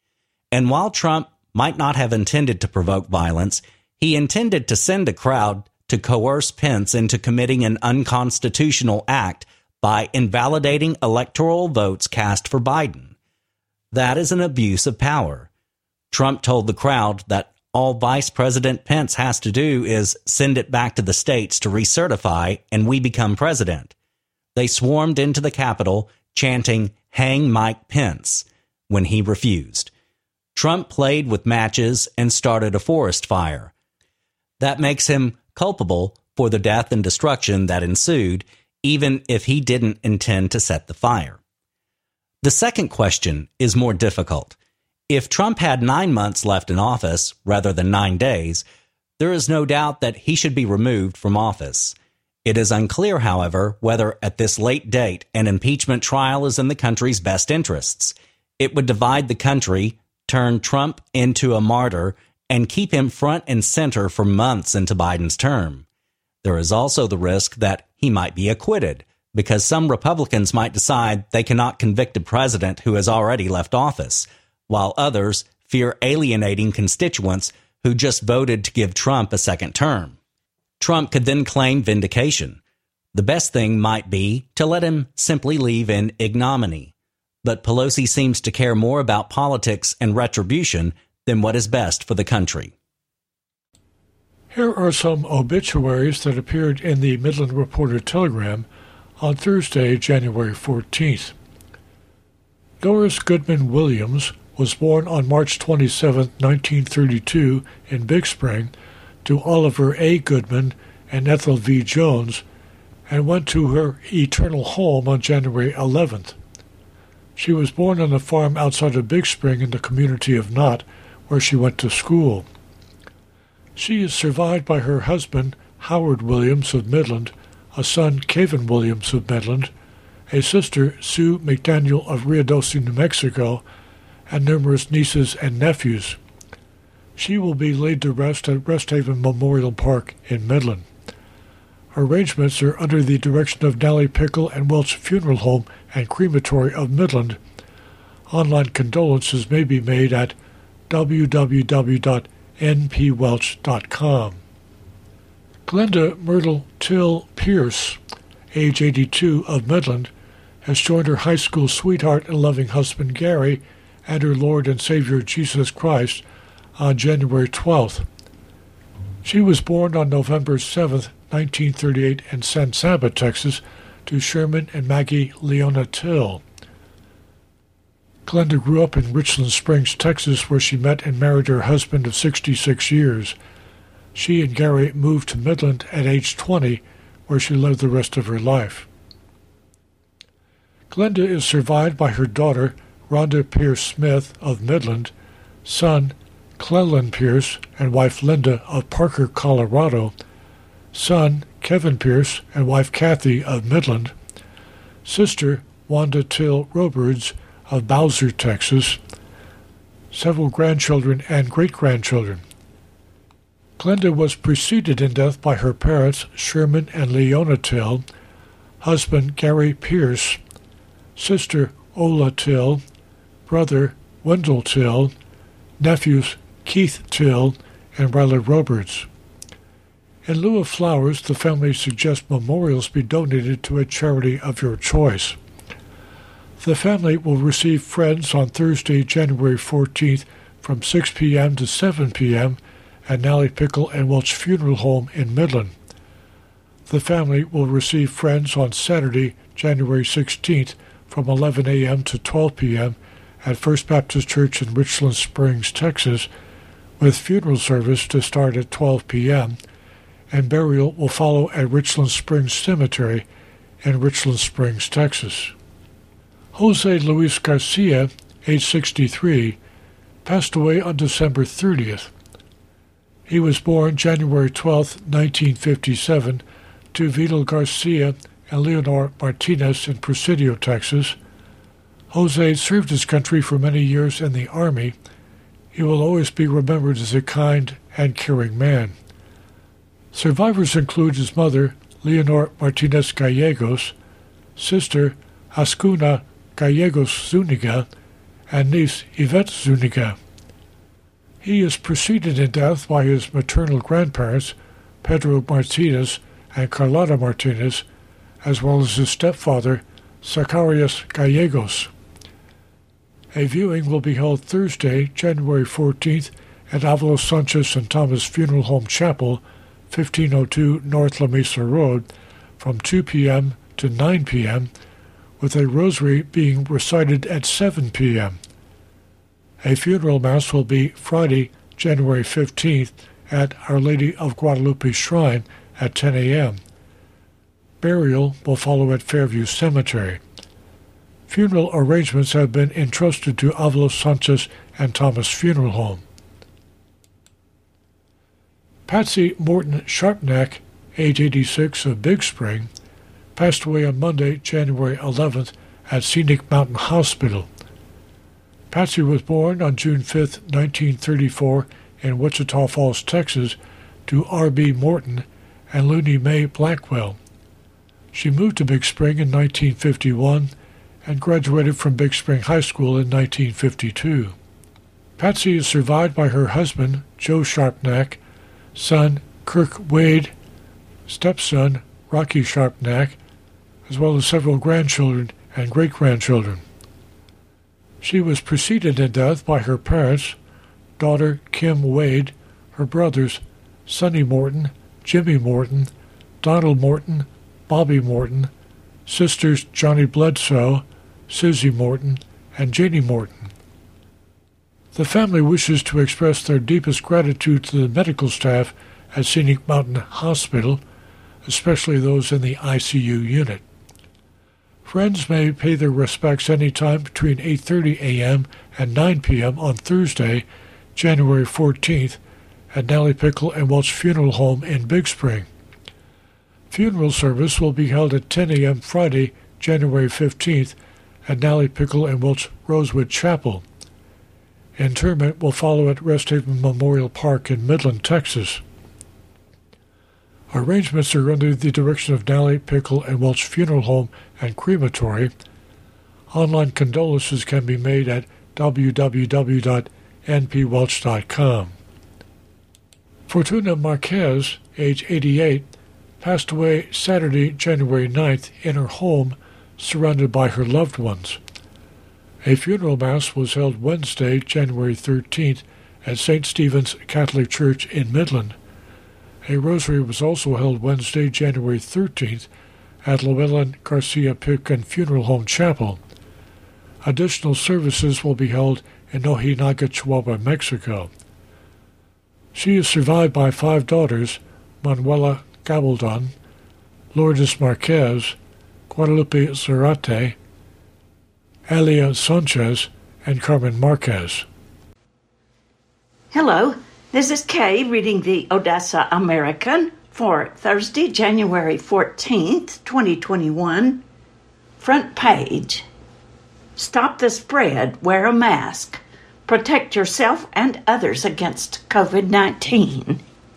And while Trump might not have intended to provoke violence, he intended to send a crowd to coerce Pence into committing an unconstitutional act by invalidating electoral votes cast for Biden. That is an abuse of power. Trump told the crowd that all Vice President Pence has to do is send it back to the states to recertify, and we become president. They swarmed into the Capitol, chanting, "Hang Mike Pence," when he refused. Trump played with matches and started a forest fire. That makes him culpable for the death and destruction that ensued, even if he didn't intend to set the fire. The second question is more difficult. If Trump had nine months left in office rather than nine days, there is no doubt that he should be removed from office. It is unclear, however, whether at this late date an impeachment trial is in the country's best interests. It would divide the country, turn Trump into a martyr, and keep him front and center for months into Biden's term. There is also the risk that he might be acquitted, because some Republicans might decide they cannot convict a president who has already left office, while others fear alienating constituents who just voted to give Trump a second term. Trump could then claim vindication. The best thing might be to let him simply leave in ignominy. But Pelosi seems to care more about politics and retribution than what is best for the country. Here are some obituaries that appeared in the Midland Reporter Telegram on Thursday, January fourteenth. Doris Goodman Williams was born on March twenty-seventh, nineteen thirty-two in Big Spring to Oliver A. Goodman and Ethel V. Jones, and went to her eternal home on January eleventh. She was born on a farm outside of Big Spring in the community of Knott, where she went to school. She is survived by her husband, Howard Williams of Midland, a son, Kevin Williams of Midland, a sister, Sue McDaniel of Ruidoso, New Mexico, and numerous nieces and nephews. She will be laid to rest at Rest Haven Memorial Park in Midland. Arrangements are under the direction of Nally Pickle and Welch Funeral Home and Crematory of Midland. Online condolences may be made at w w w dot n p welch dot com. Glenda Myrtle Till Pierce, age eighty-two, of Midland, has joined her high school sweetheart and loving husband Gary and her Lord and Savior Jesus Christ on January twelfth. She was born on November seventh, nineteen thirty-eight in San Saba, Texas, to Sherman and Maggie Leona Till. Glenda grew up in Richland Springs, Texas, where she met and married her husband of sixty-six years. She and Gary moved to Midland at age twenty, where she lived the rest of her life. Glenda is survived by her daughter, Rhonda Pierce Smith of Midland, son, Cleland Pierce, and wife Linda of Parker, Colorado, son, Kevin Pierce, and wife Kathy of Midland, sister, Wanda Till Roberts of Bowser, Texas, several grandchildren and great-grandchildren. Glenda was preceded in death by her parents, Sherman and Leona Till, husband, Gary Pierce, sister, Ola Till, brother, Wendell Till, nephews, Keith Till, and Riley Roberts. In lieu of flowers, the family suggests memorials be donated to a charity of your choice. The family will receive friends on Thursday, January fourteenth from six p.m. to seven p.m. at Nally Pickle and Welch Funeral Home in Midland. The family will receive friends on Saturday, January sixteenth from eleven a.m. to twelve p.m. at First Baptist Church in Richland Springs, Texas, with funeral service to start at twelve p.m., and burial will follow at Richland Springs Cemetery in Richland Springs, Texas. Jose Luis Garcia, age sixty-three, passed away on December thirtieth. He was born January twelfth, nineteen fifty-seven, to Vidal Garcia and Leonor Martinez in Presidio, Texas. Jose served his country for many years in the Army. He will always be remembered as a kind and caring man. Survivors include his mother, Leonor Martinez Gallegos, sister, Ascuna Gallegos Zuniga, and niece, Yvette Zuniga. He is preceded in death by his maternal grandparents, Pedro Martinez and Carlotta Martinez, as well as his stepfather, Zacharias Gallegos. A viewing will be held Thursday, January fourteenth, at Avalos Sanchez and Thomas Funeral Home Chapel, fifteen oh two North La Mesa Road, from two p.m. to nine p.m., with a rosary being recited at seven p.m. A funeral mass will be Friday, January fifteenth, at Our Lady of Guadalupe Shrine at ten a.m. Burial will follow at Fairview Cemetery. Funeral arrangements have been entrusted to Avalos Sanchez and Thomas Funeral Home. Patsy Morton Sharpnack, age eighty-six, of Big Spring, passed away on Monday, January eleventh, at Scenic Mountain Hospital. Patsy was born on June fifth, nineteen thirty-four, in Wichita Falls, Texas, to R B Morton and Looney Mae Blackwell. She moved to Big Spring in nineteen fifty-one and graduated from Big Spring High School in nineteen fifty-two. Patsy is survived by her husband, Joe Sharpnack, son, Kirk Wade, stepson, Rocky Sharpnack, as well as several grandchildren and great-grandchildren. She was preceded in death by her parents, daughter Kim Wade, her brothers Sonny Morton, Jimmy Morton, Donald Morton, Bobby Morton, sisters Johnny Bledsoe, Susie Morton, and Janie Morton. The family wishes to express their deepest gratitude to the medical staff at Scenic Mountain Hospital, especially those in the I C U unit. Friends may pay their respects anytime between eight thirty a.m. and nine p.m. on Thursday, January fourteenth, at Nally Pickle and Welch Funeral Home in Big Spring. Funeral service will be held at ten a.m. Friday, January fifteenth, at Nally Pickle and Welch Rosewood Chapel. Interment will follow at Rest Haven Memorial Park in Midland, Texas. Arrangements are under the direction of Nally Pickle and Welch Funeral Home and Crematory. Online condolences can be made at w w w dot n p welch dot com. Fortuna Marquez, age eighty-eight, passed away Saturday, January ninth, in her home, surrounded by her loved ones. A funeral mass was held Wednesday, January thirteenth, at Saint Stephen's Catholic Church in Midland. A rosary was also held Wednesday, January thirteenth, at Llewellyn Garcia Pitkin Funeral Home Chapel. Additional services will be held in Ojinaga, Chihuahua, Mexico. She is survived by five daughters, Manuela Gabaldon, Lourdes Marquez, Guadalupe Zarate, Elia Sanchez, and Carmen Marquez. Hello, this is Kay reading the Odessa American for Thursday, January fourteenth, twenty twenty-one. Front page. Stop the spread, wear a mask. Protect yourself and others against covid nineteen.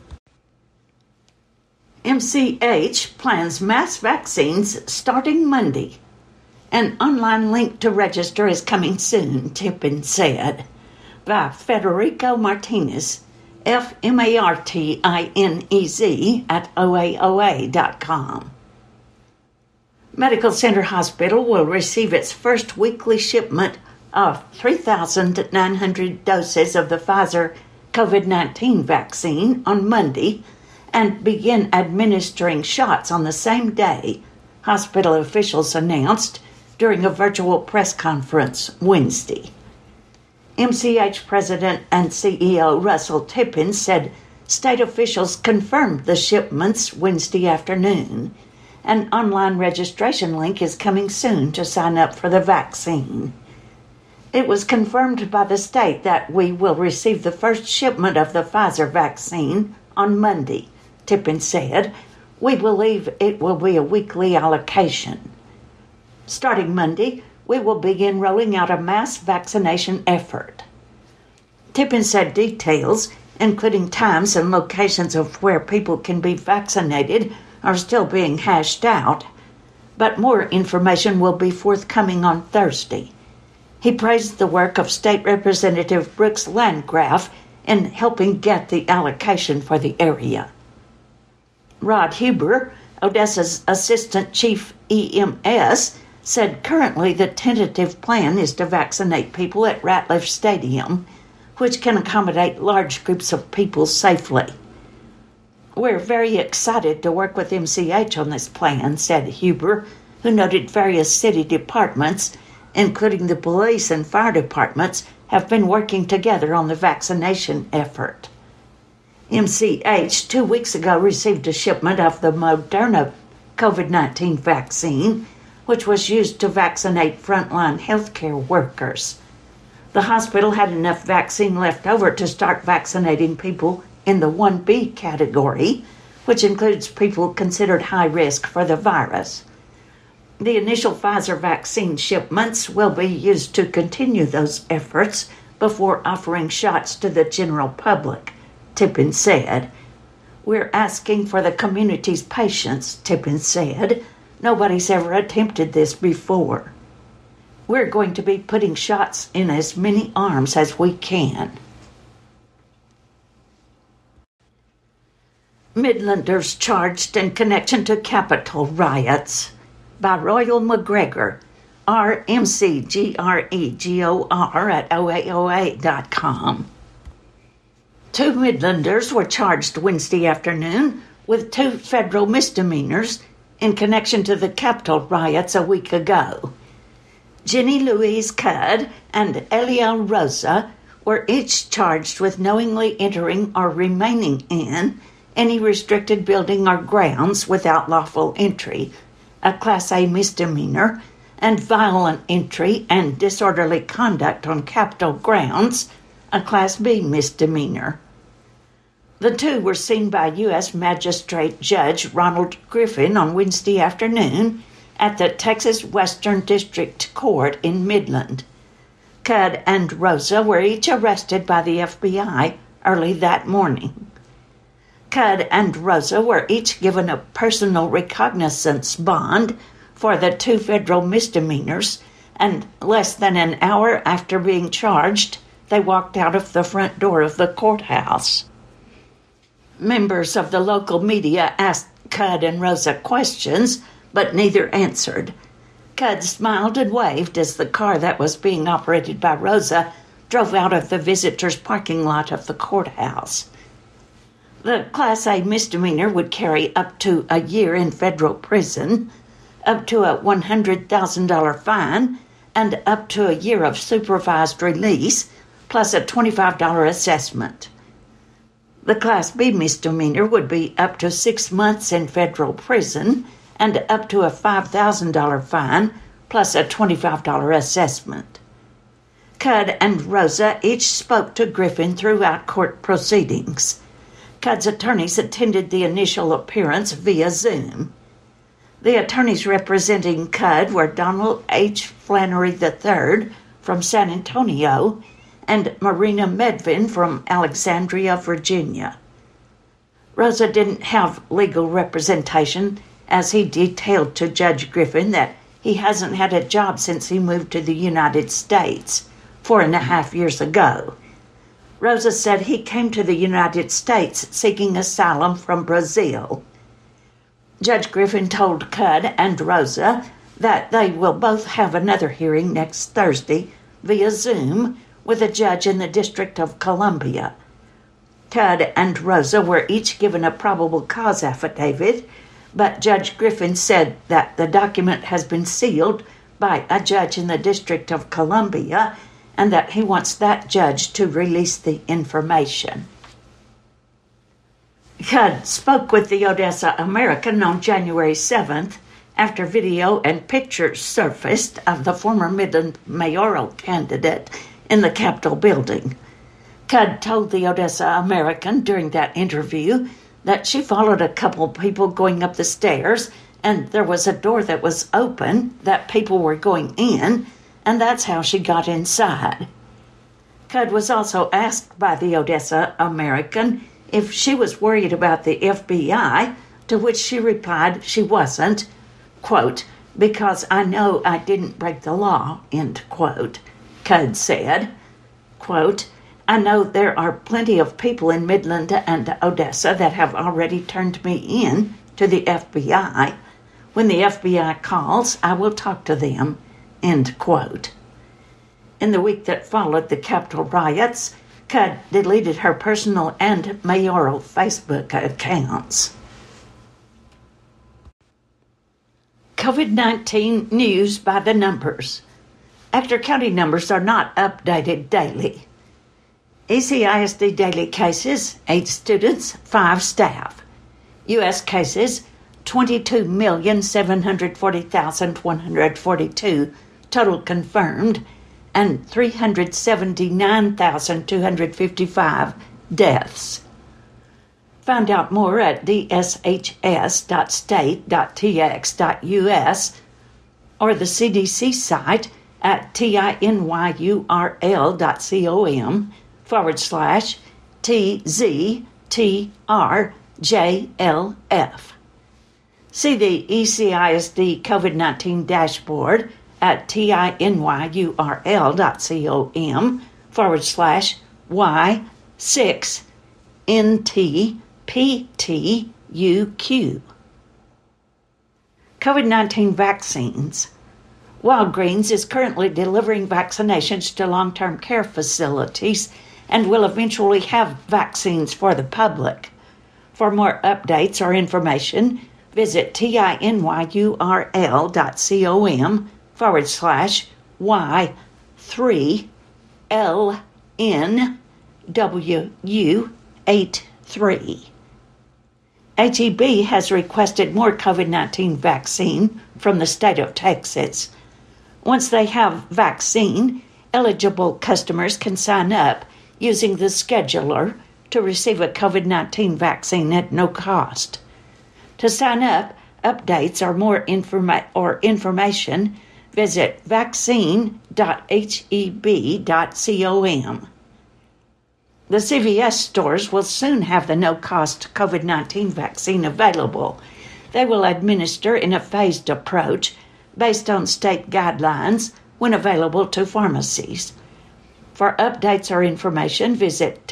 M C H plans mass vaccines starting Monday. An online link to register is coming soon, Tippin said, by Federico Martinez, F M A R T I N E Z, at O A O A dot com. Medical Center Hospital will receive its first weekly shipment of three thousand nine hundred doses of the Pfizer covid nineteen vaccine on Monday and begin administering shots on the same day, hospital officials announced during a virtual press conference Wednesday. M C H President and C E O Russell Tippin said state officials confirmed the shipments Wednesday afternoon. An online registration link is coming soon to sign up for the vaccine. It was confirmed by the state that we will receive the first shipment of the Pfizer vaccine on Monday, Tippin said. We believe it will be a weekly allocation. Starting Monday, we will begin rolling out a mass vaccination effort. Tippin said details, including times and locations of where people can be vaccinated, are still being hashed out, but more information will be forthcoming on Thursday. He praised the work of State Representative Brooks Landgraf in helping get the allocation for the area. Rod Huber, Odessa's Assistant Chief E M S, said currently the tentative plan is to vaccinate people at Ratliff Stadium, which can accommodate large groups of people safely. We're very excited to work with M C H on this plan, said Huber, who noted various city departments, including the police and fire departments, have been working together on the vaccination effort. M C H two weeks ago received a shipment of the Moderna covid nineteen vaccine, which was used to vaccinate frontline healthcare workers. The hospital had enough vaccine left over to start vaccinating people in the one B category, which includes people considered high risk for the virus. The initial Pfizer vaccine shipments will be used to continue those efforts before offering shots to the general public, Tippin said. "We're asking for the community's patience," Tippin said. "Nobody's ever attempted this before. We're going to be putting shots in as many arms as we can." Midlanders charged in connection to Capitol riots by Royal McGregor, R M C G R E G O R at O A O A dot com. Two Midlanders were charged Wednesday afternoon with two federal misdemeanors in connection to the Capitol riots a week ago. Jenny Louise Cudd and Eliel Rosa were each charged with knowingly entering or remaining in any restricted building or grounds without lawful entry, a Class A misdemeanor, and violent entry and disorderly conduct on Capitol grounds, a Class B misdemeanor. The two were seen by U S Magistrate Judge Ronald Griffin on Wednesday afternoon at the Texas Western District Court in Midland. Cudd and Rosa were each arrested by the F B I early that morning. Cudd and Rosa were each given a personal recognizance bond for the two federal misdemeanors, and less than an hour after being charged, they walked out of the front door of the courthouse. Members of the local media asked Cudd and Rosa questions, but neither answered. Cudd smiled and waved as the car that was being operated by Rosa drove out of the visitors' parking lot of the courthouse. The Class A misdemeanor would carry up to a year in federal prison, up to a one hundred thousand dollars fine, and up to a year of supervised release, plus a twenty-five dollars assessment. The Class B misdemeanor would be up to six months in federal prison and up to a five thousand dollars fine, plus a twenty-five dollars assessment. Cudd and Rosa each spoke to Griffin throughout court proceedings. Cudd's attorneys attended the initial appearance via Zoom. The attorneys representing Cudd were Donald H. Flannery the third from San Antonio and Marina Medvin from Alexandria, Virginia. Rosa didn't have legal representation, as he detailed to Judge Griffin that he hasn't had a job since he moved to the United States four and a half years ago. Rosa said he came to the United States seeking asylum from Brazil. Judge Griffin told Cudd and Rosa that they will both have another hearing next Thursday via Zoom with a judge in the District of Columbia. Cudd and Rosa were each given a probable cause affidavit, but Judge Griffin said that the document has been sealed by a judge in the District of Columbia and that he wants that judge to release the information. Cudd spoke with the Odessa American on January seventh after video and pictures surfaced of the former Midland mayoral candidate in the Capitol building. Cudd told the Odessa American during that interview that she followed a couple people going up the stairs and there was a door that was open that people were going in, and that's how she got inside. Cudd was also asked by the Odessa American if she was worried about the F B I, to which she replied she wasn't, quote, "because I know I didn't break the law," end quote. Cudd said, quote, "I know there are plenty of people in Midland and Odessa that have already turned me in to the F B I. When the F B I calls, I will talk to them," end quote. In the week that followed the Capitol riots, Cudd deleted her personal and mayoral Facebook accounts. COVID nineteen news by the numbers. Ector County numbers are not updated daily. E C I S D daily cases, eight students, five staff. U S cases, twenty-two million seven hundred forty thousand one hundred forty-two total confirmed, and three hundred seventy-nine thousand two hundred fifty-five deaths. Find out more at d s h s dot state dot t x dot u s or the C D C site at tinyurl dot com forward slash T Z T R J L F. See the E C I S D COVID nineteen dashboard at tinyurl.com forward slash Y six N T P T U Q. COVID nineteen vaccines. Walgreens is currently delivering vaccinations to long-term care facilities and will eventually have vaccines for the public. For more updates or information, visit tinyurl.com forward slash Y three L N W U eighty-three. H E B has requested more COVID nineteen vaccine from the state of Texas. Once they have vaccine, eligible customers can sign up using the scheduler to receive a COVID nineteen vaccine at no cost. To sign up, updates or more informa- or information, visit vaccine dot h e b dot com. The C V S stores will soon have the no-cost COVID nineteen vaccine available. They will administer in a phased approach based on state guidelines when available to pharmacies. For updates or information, visit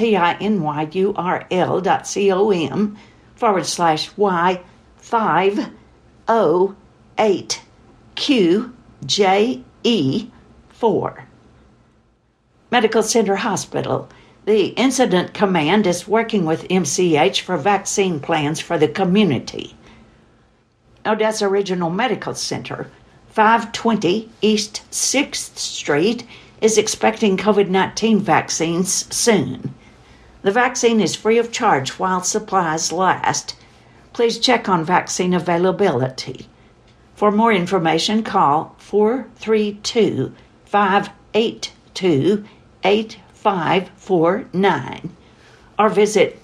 tinyurl.com forward slash Y five oh eight Q J E four. Medical Center Hospital. The Incident Command is working with M C H for vaccine plans for the community. Odessa Regional Medical Center, five twenty East sixth Street, is expecting COVID nineteen vaccines soon. The vaccine is free of charge while supplies last. Please check on vaccine availability. For more information, call four three two, five eight two, eight five four nine or visit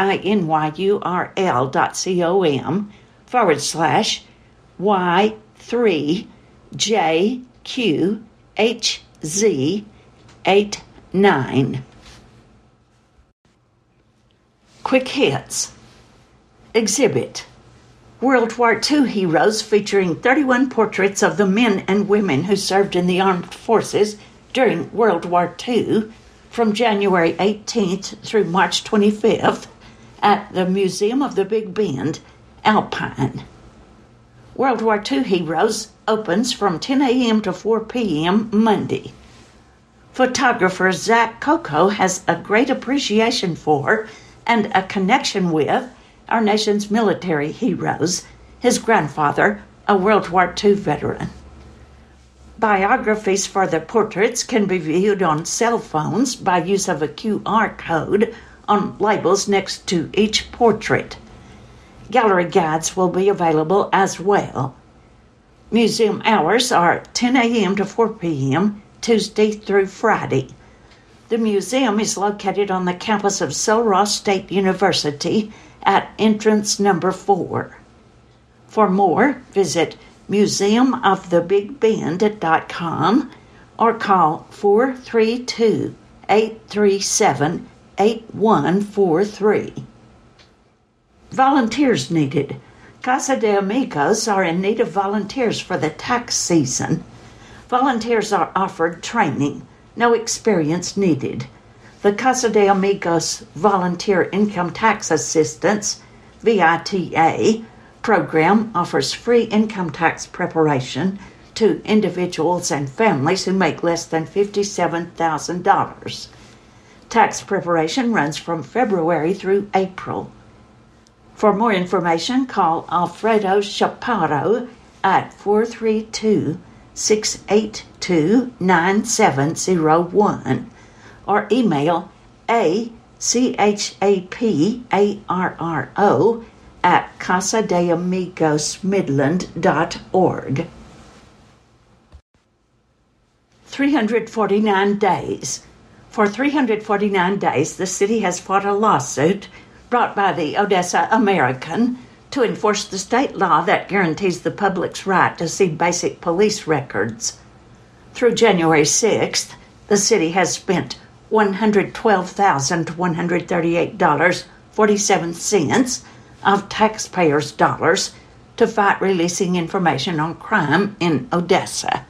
tinyurl.com forward slash Y three J Q H Z eight nine. Quick hits. Exhibit. World War Two heroes featuring thirty-one portraits of the men and women who served in the armed forces during World War Two from January eighteenth through March twenty-fifth at the Museum of the Big Bend, Alpine. World War Two Heroes opens from ten a.m. to four p.m. Monday. Photographer Zach Coco has a great appreciation for and a connection with our nation's military heroes, his grandfather, a World War Two veteran. Biographies for the portraits can be viewed on cell phones by use of a Q R code on labels next to each portrait. Gallery guides will be available as well. Museum hours are ten a.m. to four p.m. Tuesday through Friday. The museum is located on the campus of Sul Ross State University at entrance number four. For more, visit museum of the big bend dot com or call four three two, eight three seven, eight one four three. Volunteers needed. Casa de Amigos are in need of volunteers for the tax season. Volunteers are offered training, no experience needed. The Casa de Amigos Volunteer Income Tax Assistance, V I T A, program offers free income tax preparation to individuals and families who make less than fifty-seven thousand dollars. Tax preparation runs from February through April. For more information, call Alfredo Chaparro at four three two, six eight two, nine seven zero one or email a c h a p a r r o at casa de amigos midland dot org. three hundred forty-nine days. For three hundred forty-nine days, the city has fought a lawsuit brought by the Odessa American to enforce the state law that guarantees the public's right to see basic police records. Through January sixth, the city has spent one hundred twelve thousand one hundred thirty-eight dollars and forty-seven cents of taxpayers' dollars to fight releasing information on crime in Odessa.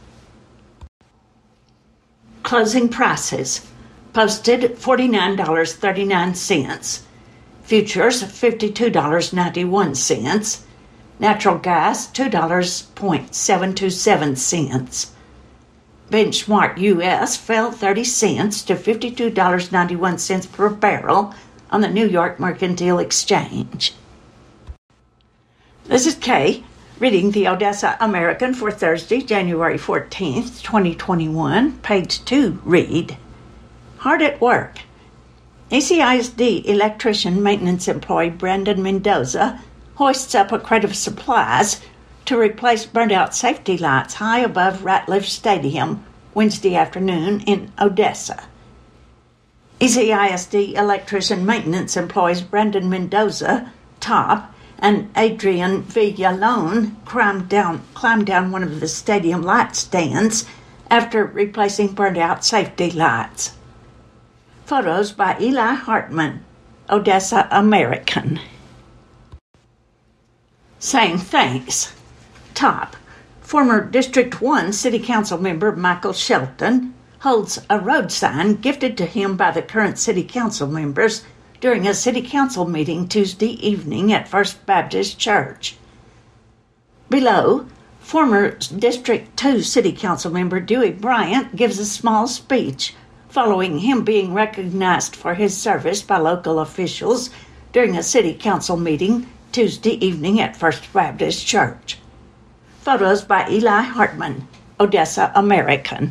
Closing prices. Posted forty-nine dollars and thirty-nine cents. Futures fifty-two dollars and ninety-one cents. Natural gas two dollars and seven two seven cents. Benchmark U S fell thirty cents to fifty-two dollars and ninety-one cents per barrel on the New York Mercantile Exchange. This is Kay, reading the Odessa American for Thursday, January fourteenth, twenty twenty-one. Page two, read. Hard at work. E C I S D electrician maintenance employee Brandon Mendoza hoists up a crate of supplies to replace burnt-out safety lights high above Ratliff Stadium Wednesday afternoon in Odessa. E C I S D electrician maintenance employees Brandon Mendoza, top, and Adrian Villalone climbed down, climbed down one of the stadium light stands after replacing burnt-out safety lights. Photos by Eli Hartman, Odessa American. Saying thanks. Top. Former District one City Council member Michael Shelton holds a road sign gifted to him by the current City Council members during a City Council meeting Tuesday evening at First Baptist Church. Below, former District two City Council member Dewey Bryant gives a small speech following him being recognized for his service by local officials during a City Council meeting Tuesday evening at First Baptist Church. Photos by Eli Hartman, Odessa American.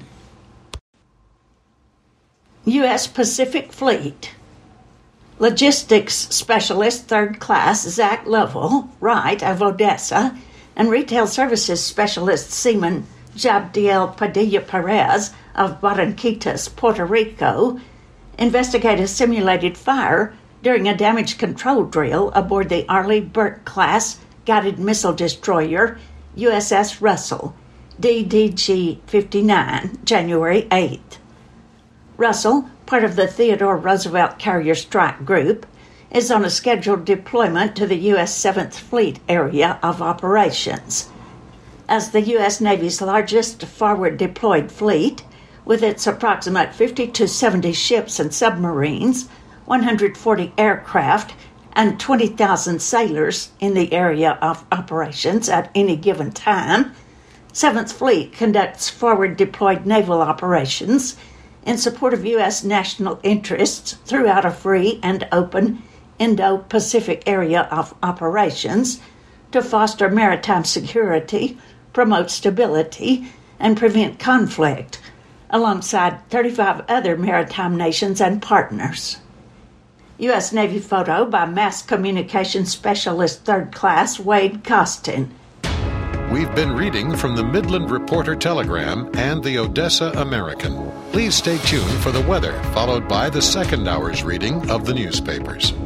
U S Pacific Fleet. Logistics Specialist Third Class Zach Lovell, Wright of Odessa, and Retail Services Specialist Seaman Jabdiel Padilla Perez of Barranquitas, Puerto Rico, investigate a simulated fire during a damage control drill aboard the Arleigh Burke-class guided missile destroyer U S S Russell, D D G fifty-nine, January eighth. Russell, part of the Theodore Roosevelt Carrier Strike Group, is on a scheduled deployment to the U S seventh Fleet area of operations. As the U S Navy's largest forward deployed fleet, with its approximate fifty to seventy ships and submarines, one hundred forty aircraft, and twenty thousand sailors in the area of operations at any given time, seventh Fleet conducts forward-deployed naval operations in support of U S national interests throughout a free and open Indo-Pacific area of operations to foster maritime security, promote stability, and prevent conflict, alongside thirty-five other maritime nations and partners. U S Navy photo by Mass Communications Specialist Third Class Wade Costin. We've been reading from the Midland Reporter Telegram and the Odessa American. Please stay tuned for the weather, followed by the second hour's reading of the newspapers.